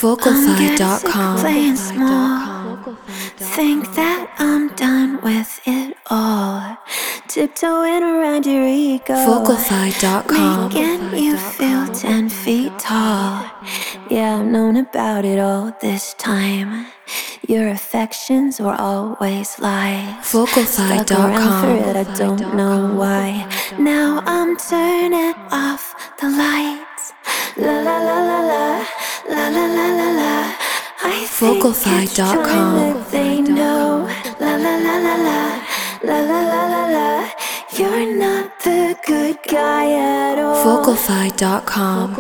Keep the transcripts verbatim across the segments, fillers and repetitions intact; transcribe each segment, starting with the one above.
Vocalfy dot com. Playing small, think that I'm done with it all. Tiptoeing around your ego, Vocalfy dot com. making you feel ten feet tall. Yeah, I've known about it all this time. Your affections were always lies. Vocalfy Stuck dot around for com. it, I don't know why. Now I'm turning off the lights. La la la la la, la la la la la. I think Vocalfy it's dot time com. that they know. La la la la la, la la la la la. You're not the good guy at all. Vocalfy dot com.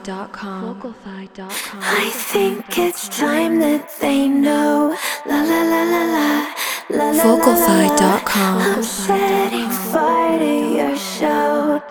I think it's time that they know. La la la la la, la la la Vocalfy la. dot com. I'm setting fire to your show.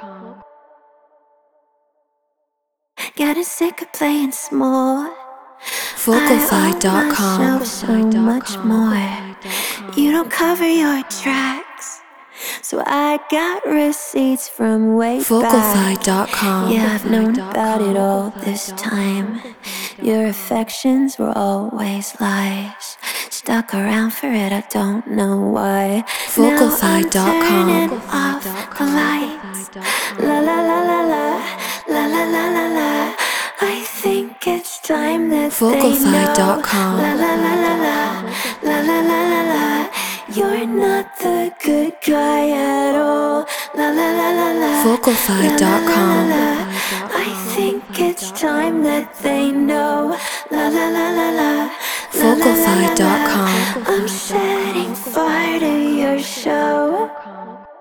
Getting sick of playing small. Vocalfy dot com. I owe myself so much more. You don't cover your tracks, so I got receipts from way back. Vocalfy dot com. Yeah, I've known about it all this time. Your affections were always lies. Stuck around for it, I don't know why. Vocalfy dot com. Now I'm turning off the lights. La la la la la, la la la la la. I think it's time that Vocalfy they know. dot com. La la la la la, la la la la la. You're not the good guy at all. La la la la la. Vocalfy dot com. I think it's time that they know. La la la la la. Vocalfy dot com. I'm setting fire to your show.